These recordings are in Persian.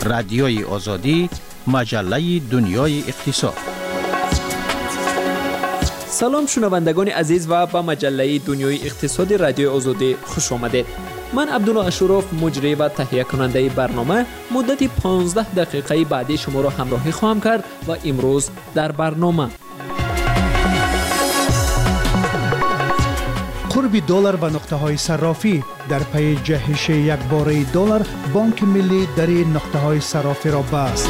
رادیوی آزادی، مجله دنیای اقتصاد. سلام شنوندگان عزیز و به مجله دنیای اقتصادی رادیو آزادی خوش آمدید. من عبدالله اشوروف مجری و تهیه کننده برنامه مدت 15 دقیقه بعدی شما را همراهی خواهم کرد و امروز در برنامه قرب دلار و نقطه‌های صرافی در پی جهش یکباره دلار، بانک ملی در نقطه‌های صرافی را بست.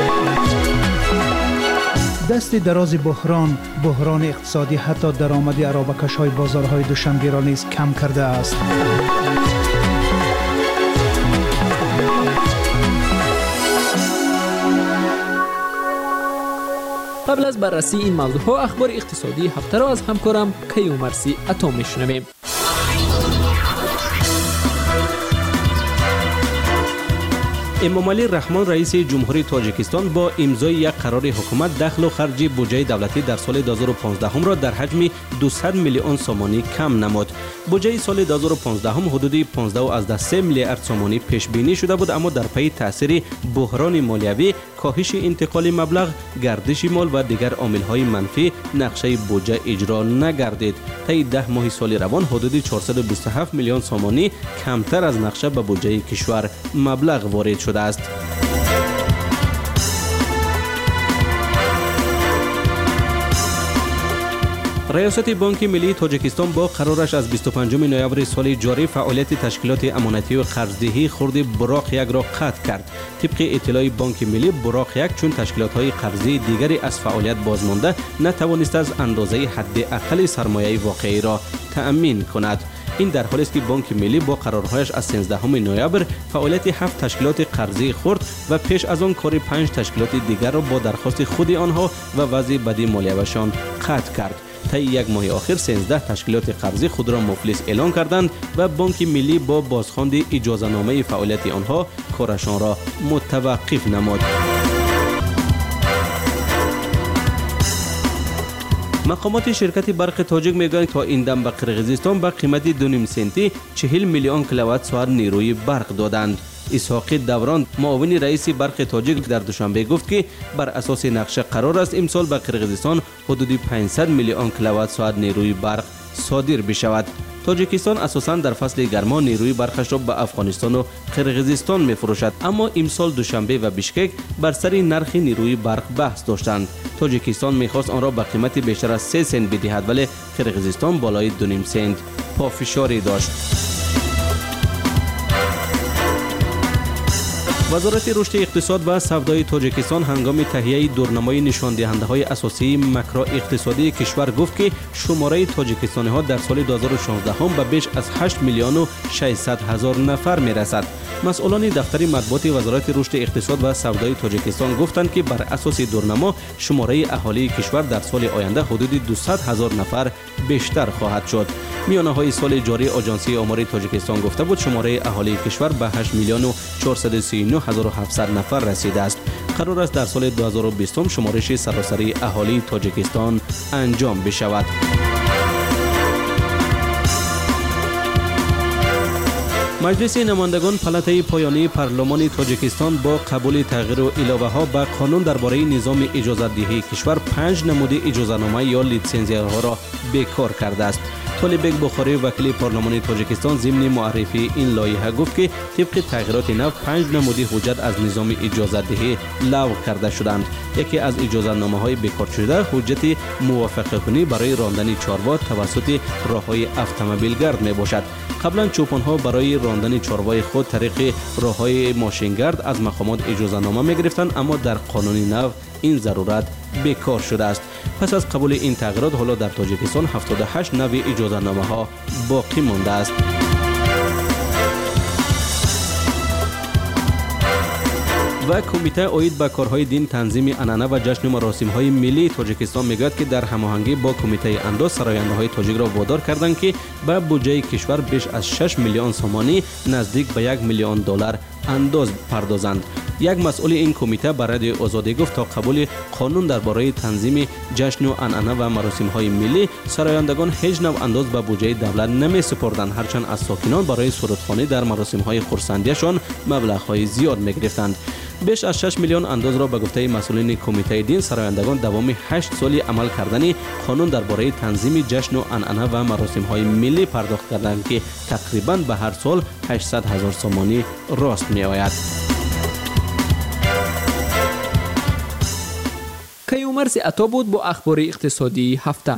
دست دراز بحران اقتصادی حتی درآمد ارابکش‌های بازارهای دوشنبه را نیز کم کرده است. قبل از بررسی این موضوع ها اخبار اقتصادی هفته را از همکارم کیومرثی عطا میشنویم. امامعلی رحمان رئیس جمهوری تاجیکستان با امضای یک قرار حکومت دخل و خرج بودجه دولتی در سال 2015 را در حجم 200 میلیون سومانی کم نمود. بودجه سال 2015 حدود 15.3 میلیارد سومانی پیش بینی شده بود، اما در پی تاثیر بحران مالیوی، کاهش انتقال مبلغ، گردش مال و دیگر عامل‌های منفی نقشه بودجه اجرا نگردید. طی 10 ماه سال روان حدود 427 میلیون سومانی کمتر از نقشه به بودجه کشور مبلغ وارد شده است. ریاست بانک ملی تاجیکستان با قرارش از 25 نوامبر سال جاری فعالیت تشکیلات امانتی و قرضدهی خرد براق یک را قطع کرد. طبق اطلاع بانک ملی، براق یک چون تشکیلات‌های قرضی دیگری از فعالیت بازمانده نتوانست از اندازه حداقل سرمایه واقعی را تأمین کند. این در حالی است که بانک ملی با قرارهایش از 13 نوامبر فعالیت 7 تشکیلات قرضی خرد و پیش از آن کار 5 تشکیلات دیگر را با درخواست خود آنها و وضع بدی مالیویشان قطع کرد. طی یک ماه آخر 13 تشکیلات قرضی خود را مفلس اعلان کردند و بانک ملی با بازخواند اجازه‌نامه فعالیت آنها کارشان را متوقف نمود. مقامات شرکت برق تاجیک میگویند تا این دم به قرقیزستان به قیمت 2.5 سنتی 40 میلیون کیلووات ساعت نیروی برق دادند. اسحاق دوران معاون رئیس برق تاجیک در دوشنبه گفت که بر اساس نقشه قرار است امسال به قرقیزستان حدود 500 میلیون کیلووات ساعت نیروی برق صادر بشود. تاجیکستان اساساً در فصل گرما نیروی برقش را به افغانستان و قرقیزستان می‌فروشد، اما امسال دوشنبه و بیشکک بر سر نرخ نیروی برق بحث داشتند. تاجیکستان می‌خواست آن را به قیمت بیشتر از 3 سنت بدهد، ولی قرقیزستان بالای 2.5 سنت پافشاری داشت. وزارت رشد اقتصاد و سودای تاجیکستان هنگام تهیه دورنمای نشاندهنده‌های اساسی ماکرو اقتصادی کشور گفت که شماره تاجیکستانی‌ها در سال 2016 به بیش از 8 میلیون و 600 هزار نفر می‌رسد. مسئولان دفتر مطبوعات وزارت رشد اقتصاد و سودای تاجیکستان گفتند که بر اساس دورنما شماره اهالی کشور در سال آینده حدود 200 هزار نفر بیشتر خواهد شد. میانه‌های سال جاری آژانسی آمار تاجیکستان گفته بود شماره اهالی کشور به 8 میلیون و 439 هزار و 700 نفر رسیده است. قرار است در سال 2020 شمارش سراسری اهالی تاجیکستان انجام بشود. مجلس نمایندگان پلته پایانی پارلمان تاجیکستان با قبول تغییر و علاوه‌ها به قانون درباره نظام اجازه‌دهی کشور 5 نمود اجازه‌نامه یا لیسانس‌ها را بیکار کرده است. طالبک بخاری وکیل پارلمان تاجیکستان ضمن معرفی این لایحه گفت که طبق تغییرات نو 5 نمودی حجت از نظام اجازه‌دهی لغو کرده شدند. یکی از اجازه‌نامه‌های بیکار شده حجت موافقه کنی برای راندن چاروا توسط راه‌های اتومبیلگرد میباشد. قبلا چوپان‌ها برای راندن چاروای خود طریق راه‌های ماشینگرد از مقامات اجازه‌نامه می‌گرفتند، اما در قانون نو این ضرورت بیکار شده است. پس از قبول این تغییرات حالا در تاجیکستان 78 نوع اجازه‌نامه‌ها باقی مانده است. و کمیته عاید به کارهای دین تنظیم عنعنه و جشن و مراسم‌های ملی تاجیکستان میگوید که در هماهنگی با کمیته انداز سراینده‌های تاجیک را وادار کردند که به بودجه کشور بیش از 6 میلیون سومانی نزدیک به 1 میلیون دلار انداز پردازند. یک مسئول این کمیته به رادیو آزادی گفت تا قبول قانون درباره تنظیم جشن و عنعنه و مراسم‌های ملی سرایندگان هیچ نوع انداز به بودجه دولت نمی‌سپردند، هرچند از ساکنان برای سرودخوانی در مراسم‌های خرسندیشان مبلغ‌های زیاد می‌گرفتند. بیش از 6 میلیون اندوز را به گفته مسئولین کمیته دین سرایندگان دوام 8 سالی عمل کردن قانون درباره تنظیم جشن و عنعنه و مراسم‌های ملی پرداخت کردند که تقریباً به هر سال 800,000 سومانی راست می‌آید. کیومرث عطا بود با اخبار اقتصادی هفته.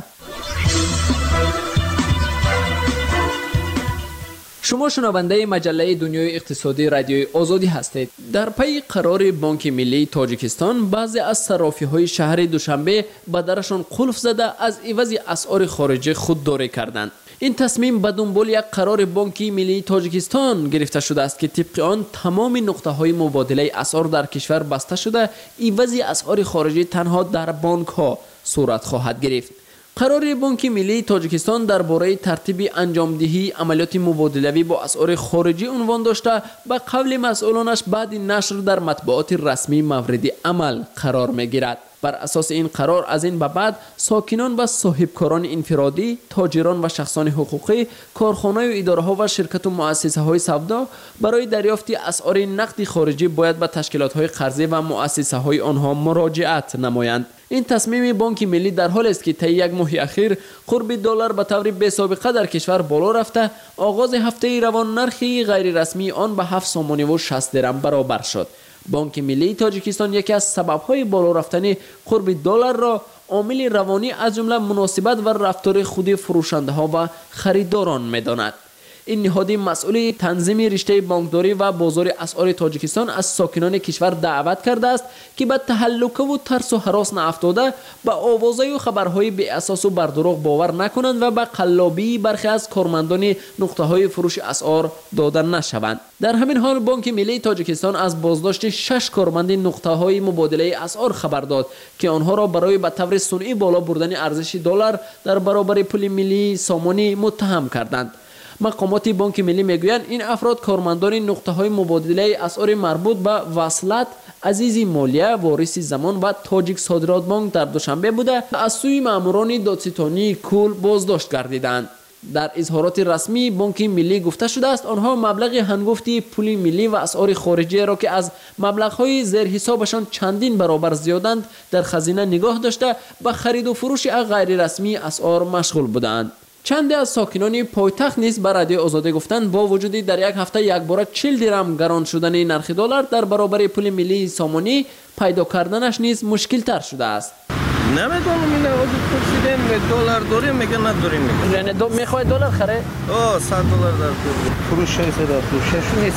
شما شنونده مجله دنیای اقتصادی رادیوی آزادی هستید. در پی قرار بانک ملی تاجیکستان بعضی از صرافی‌های شهر دوشنبه به درشان قلف زده از عوض اسعار خارجی خودداری کردند. این تصمیم به دنبال یک قرار بانک ملی تاجیکستان گرفته شده است که طبق آن تمام نقطه‌های مبادله اسعار در کشور بسته شده، عوض اسعار خارجی تنها در بانک‌ها صورت خواهد گرفت. قرار بانک ملی تاجیکستان درباره ترتیب انجامدهی عملیات مبادله‌ای با اسعار خارجی عنوان داشته، به قول مسئولانش بعد نشر در مطبوعات رسمی مورد عمل قرار می‌گیرد. بر اساس این قرار از این به بعد ساکنان و صاحبکاران انفرادی، تاجران و شخصان حقوقی، کارخانه‌های و اداره‌ها و شرکت و مؤسسه‌های سودا برای دریافت اسعار نقد خارجی باید به تشکیلات‌های قرضه و مؤسسه‌های آنها مراجعت نمایند. این تصمیم بانک ملی در حالی است که طی یک ماه اخیر قرب دلار به طور بی‌سابقه در کشور بالا رفته، آغاز هفته روان نرخی غیر رسمی آن به 7 سومانی و 60 درم برابر شد. بانک ملی تاجیکستان یکی از سبب‌های بالا رفتن قرب دلار را عامل روانی از جمله مناسبت و رفتار خود فروشنده‌ها و خریداران می‌داند. این نهاد مسئول تنظیم رشته بانکداری و بازار اسعار تاجیکستان از ساکنان کشور دعوت کرده است که به تهلکه و ترس و هراس نیفتاده، به آوازهای و خبرهای بی اساس و بر دروغ باور نکنند و به قلابی برخی از کارمندان نقطه‌های فروش اسعار داده نشوند. در همین حال بانک ملی تاجیکستان از بازداشت 6 کارمند نقطه‌های مبادله اسعار خبر داد که آنها را برای به طور صنعی بالا بردن ارزش دلار در برابر پول ملی سومانی متهم کردند. مقامات بانک ملی میگویند این افراد کارمندان نقطه‌های مبادله اسعار مربوط به وصلت، عزیزی مالیه، وارث زمان و تاجیک صادرات بانک در دوشنبه بوده از سوی ماموران دادستانی کل بازداشت گردیدند. در اظهارات رسمی بانک ملی گفته شده است آنها مبلغ هنگفتی پول ملی و اسعار خارجی را که از مبلغ‌های زیر حسابشان چندین برابر زیادند در خزینه نگاه داشته به خرید و فروش غیر رسمی اسعار مشغول بودند. چند از ساکنان پایتخت نیز به رادیو آزادی گفتند با وجود در یک هفته یک بار 40 درم گران شدن نرخ دلار در برابر پول ملی سومانی، پیدا کردنش نیز مشکل تر شده است. نمیدونم این وجود پرسیدن دلار داریم میگن نداریم میگن. یعنی میخوای دلار خره؟ $100 در فروش 600 در فروش نیست.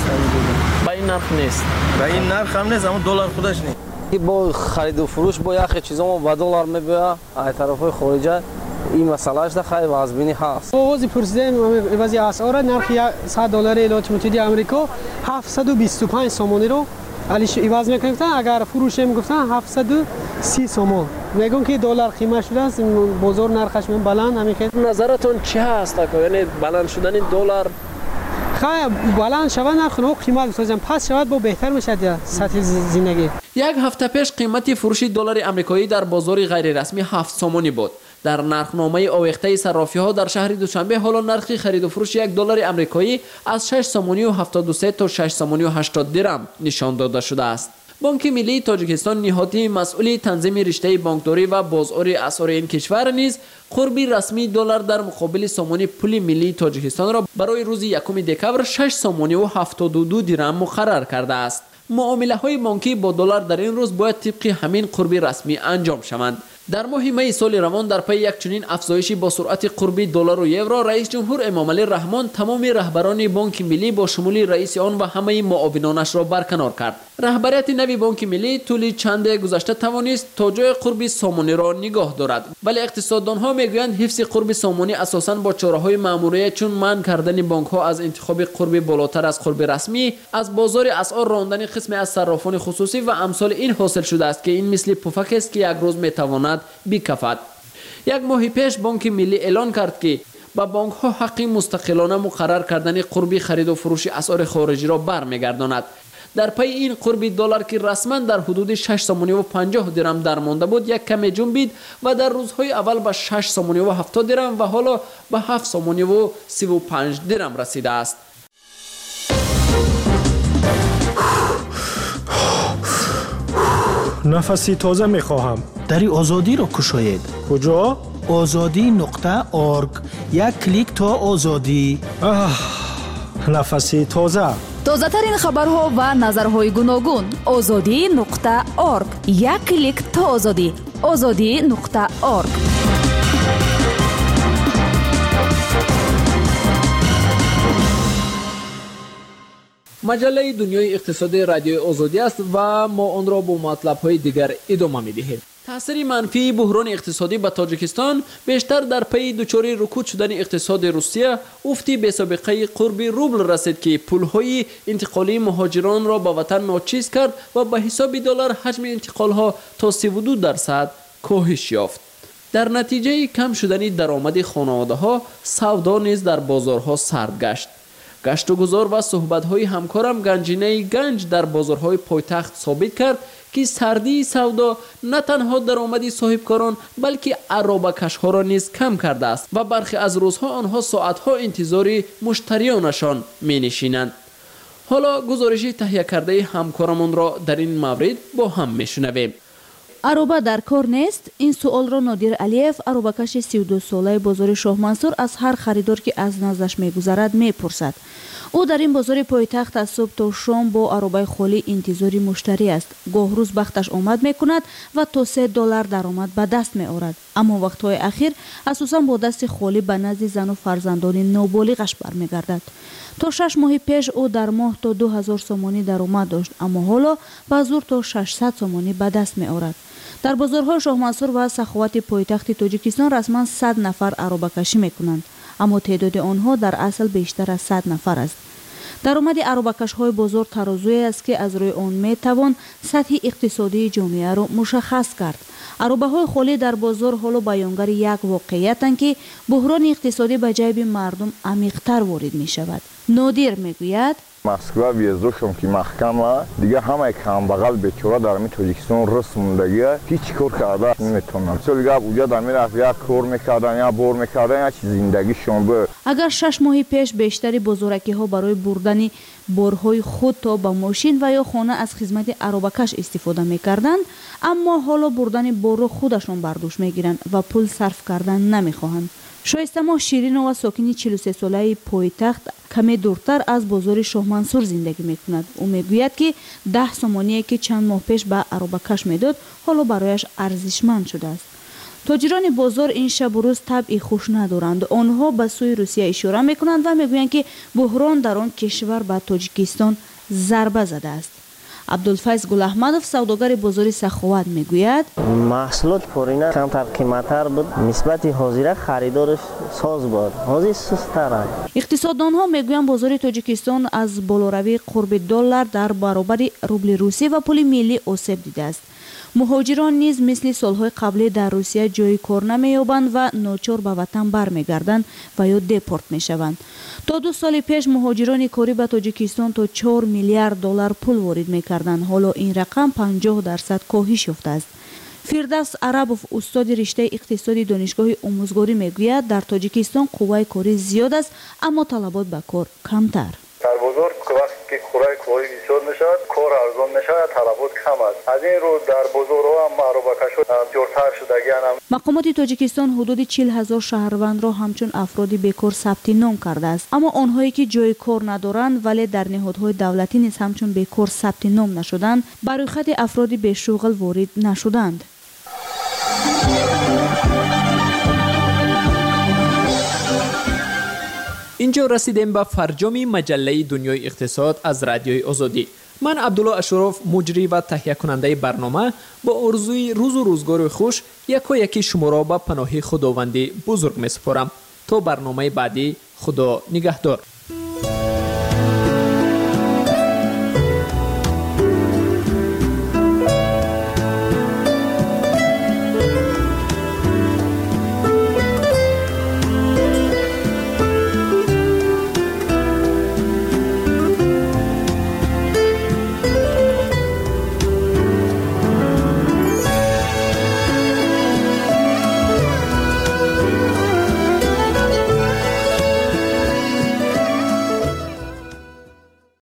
با این نرخ نیست. با این نرخ هم نیست، اما دلار خودش نیست. با خرید و فروش با یک چیزا ما با دلار میبیا از طرفای خارجی این مسئلهش در خیلی وضعی هست. آغاز پرسیدن وضعی اسعار نرخ $100 ایالات متحده آمریکا 725 سومانی رو علیش عوض میکنن، اگر فروش میگفتن 730 سومون. میگن که دلار قیمت شده است، بازار نرخش من بلند همیشه. نظرتون چی هست؟ یعنی بلند شدن دلار خیلی بلند شود نرخ و قیمت بسازم پس شود با بهتر میشد سطح زندگی. یک هفته پیش قیمت فروش دلار آمریکایی در بازار غیر رسمی 7 سومانی بود. در نرخنامه آویخته صرافی‌ها در شهر دوشنبه حالا نرخ خرید و فروش یک دلار آمریکایی از 6 سومانی و 73 تا 6 سومانی و 80 درم نشان داده شده است. بانک ملی تاجیکستان نهاد مسئول تنظیم رشته بانکداری و بازار اسعار این کشور نیز قربی رسمی دلار در مقابل سومانی پول ملی تاجیکستان را برای روز 1 دکبر 6 سومانی و 72 درم مقرر کرده است. معامله‌های بانکی با دلار در این روز باید طبق همین قربی رسمی انجام شوند. در ماه می سال روان در پی یک چنین افزایشی با سرعت قربی دلار و یورو، رئیس جمهور امامعلی رحمان تمام رهبران بانک ملی با شمول رئیس آن و همه معاونانش را برکنار کرد. رهبریت نوی بانک ملی طول چند گذشته توانست تا جای قربی سومانی را نگاه دارد، ولی اقتصاددانها میگویند حفظ قربی سومانی اساساً با چاره‌های ماموریه چون منع کردن بانک‌ها از انتخاب قربی بالاتر از قربی رسمی، از بازار اسعار راندن قسم از صرافان خصوصی و امثال این حاصل شده است که این مثل پفک است که یک روز میتواند بکفد. یک ماه پیش بانک ملی اعلان کرد که با بانک ها حق مستقلانه مقرر کردن قربی خرید و فروش اسعار خارجی را برمیگرداند. در پی این قربی دلار که رسما در حدود 6 سومانی و 50 درم درمانده بود یک کمی جنبید و در روزهای اول به 6 سومانی و 70 درم و حالا به 7 سومانی و 35 درم رسیده است. نفسی تازه میخواهم. در آزادی را کشایید. کجا؟ azadi.org. یک کلیک تا آزادی. نفسی تازه. تازه‌ترین خبرها و نظرهای گوناگون. azadi.org. یک کلیک تا آزادی. azadi.org. مجله دنیای اقتصادی رادیو آزادی است و ما آن را با مطلب‌های دیگر ادامه می‌دهیم. تاثیر منفی بحران اقتصادی به تاجیکستان بیشتر در پی دچار رکود شدن اقتصاد روسیه افتی به سابقه قرب روبل رسید که پول‌های انتقالی مهاجران را به وطن ناچیز کرد و به حساب دلار حجم انتقال‌ها تا 32% کاهش یافت. در نتیجه کم شدن درآمد خانواده‌ها، سودا نیز در بازارها سرد گشت. گشت و گذار و صحبت‌های همکارم گنجینه گنج در بازارهای پایتخت ثابت کرد که سردی سودا نه تنها درآمد صاحبکاران بلکه عرابه‌کش‌ها را نیز کم کرده است و برخی از روزها آنها ساعت‌ها انتظار مشتریانشان می‌نشینند. حالا گزارش تهیه کرده همکارمون را در این مورد با هم می‌شنویم. عروبه در کار نیست؟ این سوال را نادر علیف، عروبه‌کش 32 ساله بازار شاه منصور از هر خریدار که از نزدش می‌گذرد می‌پرسد. او در این بازار پایتخت از صبح تا شام با عروبه خالی انتظاری مشتری است. گاه روز بختش آمد می‌کند و تا $3 درآمد به دست می‌آورد. اما وقت‌های اخیر اساساً با دست خالی به نزد زن و فرزندان نابالغش برمیگردد. تا 6 ماه پیش او در ماه تا 2000 سومانی درآمد داشت، اما حالا به زور تا 600 سومانی به دست می‌آورد. در بازارهای شاه منصور و سخاوت پایتخت تاجیکستان رسما 100 نفر عروبه‌کشی می‌کنند، اما تعداد آنها در اصل بیشتر از 100 نفر است. درآمد عروبه‌کش‌های بازار ترازویی است که از روی آن می‌توان سطح اقتصادی جامعه را مشخص کرد. عروبه‌های خالی در بازار حالا بیانگر یک واقعیتند که بحران اقتصادی به جیب مردم عمیق‌تر وارد می‌شود. نادر می‌گوید مسکو ویزداشم که محکمه دیگه همه کم بغل بیچاره در می تاجیکستان رسم موندگیه هیچ کار کرده نمیتونن. دیگه اونجا در می رفت یک کار میکردن یا بور میکردن یا چیز زندگیشون بود. اگر 6 ماه پیش بیشتری بازارکی‌ها برای بردن بارهای خود تا به ماشین و یا خانه از خدمت عروبه‌کش استفاده میکردند، اما حالا بردن بار خودشون برداشت میگیرند و پول صرف کردن نمیخواهند. شایسته ما شیرینова ساکن 43 ساله پایتخت کمی دورتر از بازار شاه منصور زندگی میکند. او میگوید که 10 سومانی که چند ماه پیش به عروبه‌کش میداد حالا برایش ارزشمند شده است. تاجران بازار این شب و روز طبعی خوش ندارند. آنها به سوی روسیه اشاره میکنند و میگویند که بحران در آن کشور به تاجیکستان ضربه زده است. عبدالفیض گل احمدов سوداگر بازار سخاوت میگوید محصولات پارینه کمتر قیمتتر بود، نسبت حاضر خریدارش ساز بود، حاضر سست‌تر است. اقتصاددانها میگویند بازار تاجیکستان از بالاروی قرب $1 در برابر روبل روسی و پول ملی آسیب دیده است. مهاجران نیز مثل سالهای قبلی در روسیه جای کار نمی‌یابند و ناچار به وطن برمیگردند و یا دپورت میشوند. تا 2 سال پیش مهاجران کاری به تاجیکستان تا $4 میلیارد پول وارد میکردند. حالا این رقم 50% کاهش یافته است. فردوس عربوف استاد رشته اقتصادی دانشگاه آموزگاری میگوید در تاجیکستان قوه کاری زیاد است اما طلبات به کار کمتر. در بازار وقتی که خوراک کاری بسیار میشود کار ارزان میشود طلبات کم است. از این رو در بازارها هم عروبه‌کش‌ها جورتر شدگی‌اند. مقامات تاجیکستان حدود 40,000 شهروند را همچون افراد بیکار ثبت نام کرده است، اما آنهایی که جای کار ندارند ولی در نهادهای دولتی نیز همچون بیکار ثبت نام نشدند برای خط افراد بیشغل وارد نشدند. اینجا رسیدیم به فرجام مجله دنیای اقتصاد از رادیوی آزادی. من عبدالله اشرف مجری و تهیه کننده برنامه با آرزوی روز و روزگار خوش یکی شما را به پناه خداوند بزرگ می سپارم. تا برنامه بعدی خدا نگهدار.